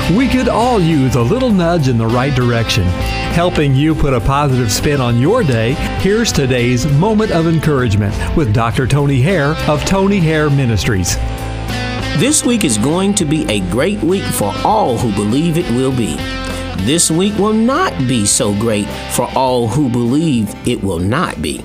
We could all use a little nudge in the right direction. Helping you put a positive spin on your day, here's today's Moment of Encouragement with Dr. Tony Hare of Tony Hare Ministries. This week is going to be a great week for all who believe it will be. This week will not be so great for all who believe it will not be.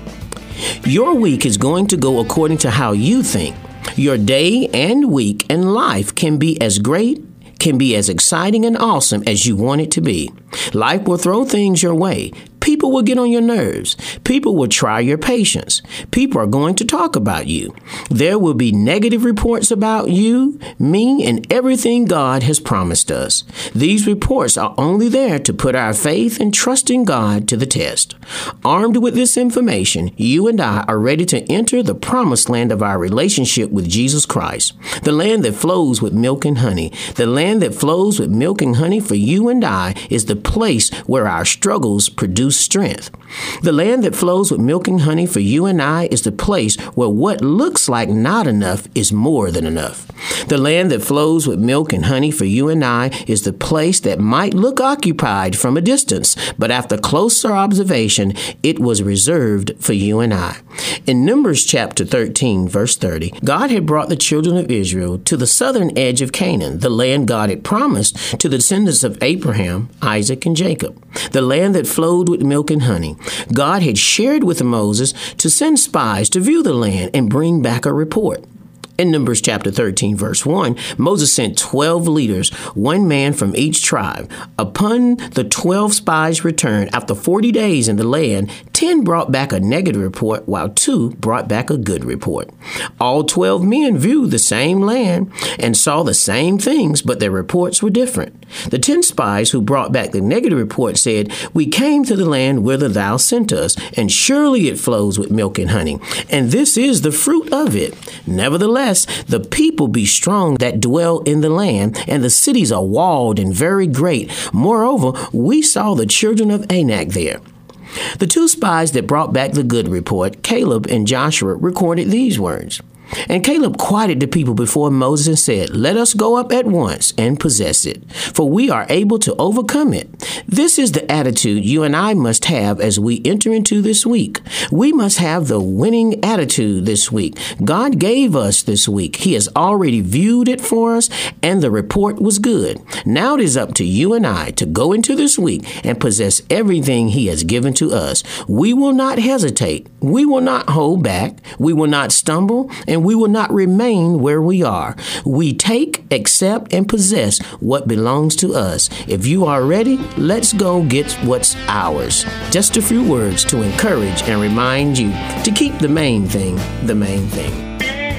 Your week is going to go according to how you think. Your day and week and life can be as great, can be as exciting and awesome as you want it to be. Life will throw things your way. People will get on your nerves. People will try your patience. People are going to talk about you. There will be negative reports about you, me, and everything God has promised us. These reports are only there to put our faith and trust in God to the test. Armed with this information, you and I are ready to enter the promised land of our relationship with Jesus Christ, the land that flows with milk and honey. The land that flows with milk and honey for you and I is the place where our struggles produce strength. The land that flows with milk and honey for you and I is the place where what looks like not enough is more than enough. The land that flows with milk and honey for you and I is the place that might look occupied from a distance, but after closer observation, it was reserved for you and I. In Numbers chapter 13, verse 30, God had brought the children of Israel to the southern edge of Canaan, the land God had promised to the descendants of Abraham, Isaac, and Jacob. The land that flowed with milk and honey. God had shared with Moses to send spies to view the land and bring back a report. In Numbers chapter 13, verse 1, Moses sent 12 leaders, one man from each tribe. Upon the 12 spies' return, after 40 days in the land, 10 brought back a negative report, while 2 brought back a good report. All 12 men viewed the same land and saw the same things, but their reports were different. The 10 spies who brought back the negative report said, "We came to the land whither thou sent us, and surely it flows with milk and honey, and this is the fruit of it. Nevertheless, the people be strong that dwell in the land, and the cities are walled and very great. Moreover, we saw the children of Anak there." The 2 spies that brought back the good report, Caleb and Joshua, recorded these words. And Caleb quieted the people before Moses and said, "Let us go up at once and possess it, for we are able to overcome it." This is the attitude you and I must have as we enter into this week. We must have the winning attitude this week. God gave us this week. He has already viewed it for us, and the report was good. Now it is up to you and I to go into this week and possess everything He has given to us. We will not hesitate. We will not hold back. We will not stumble, and we will not remain where we are. We take, accept, and possess what belongs to us. If you are ready, let's go get what's ours. Just a few words to encourage and remind you to keep the main thing the main thing.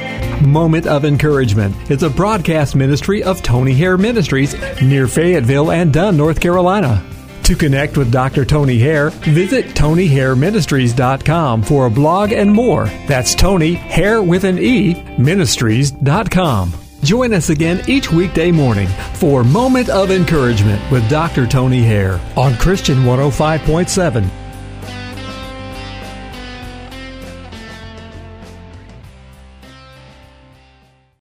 Moment of Encouragement is a broadcast ministry of Tony Hare Ministries near Fayetteville and Dunn, North Carolina. To connect with Dr. Tony Hare, visit TonyHareMinistries.com for a blog and more. That's Tony, Hare with an E, Ministries.com. Join us again each weekday morning for Moment of Encouragement with Dr. Tony Hare on Christian 105.7.